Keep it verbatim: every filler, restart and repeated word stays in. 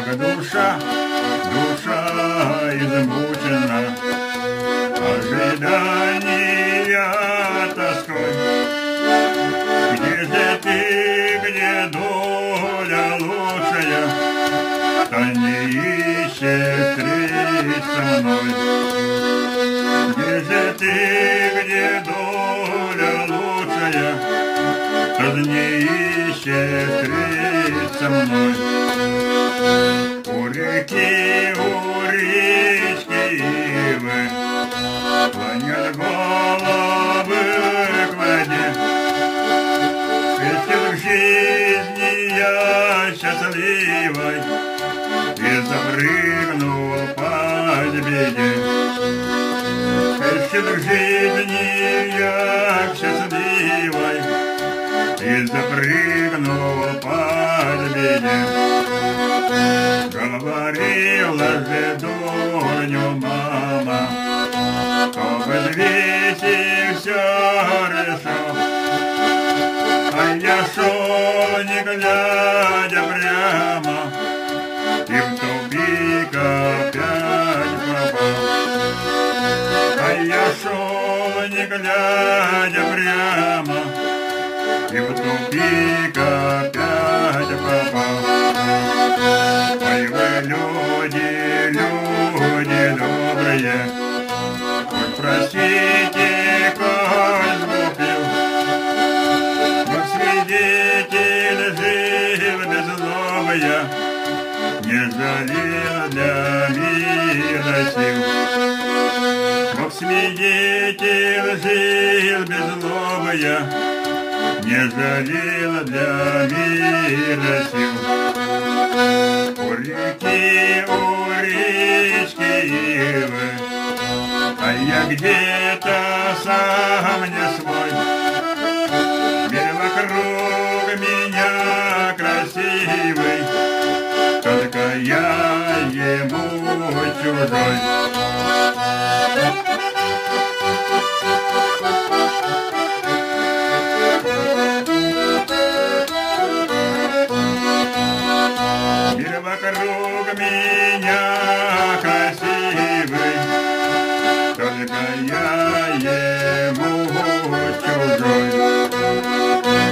Как душа, душа измучена ожидания тоской. Где же ты, где доля лучшая, та не ищет встреч со мной. Где же ты, где доля лучшая, та не ищет встреч со мной. У реки, у речки ивы клонят головы к воде. Встретил в жизни я счастливой и запрыгнул под беде. Встретил в жизни я счастливой и запрыгнул под беде. Говорила же дурню мама, что в известии все решил. А я шел, не глядя прямо, и в тупик опять попал. А я шел, не глядя прямо, и в тупик опять попал. Ой, вы люди, люди добрые, хоть простите, коль сглупил. Вот свидетель жил без злобы я, не жалел для мира сил. Вот свидетель жил без злобы я, не жалел для мира сил. У реки, у речки ивы, а я где-то сам не свой. Мир вокруг меня красивый, только я ему чужой. Вокруг меня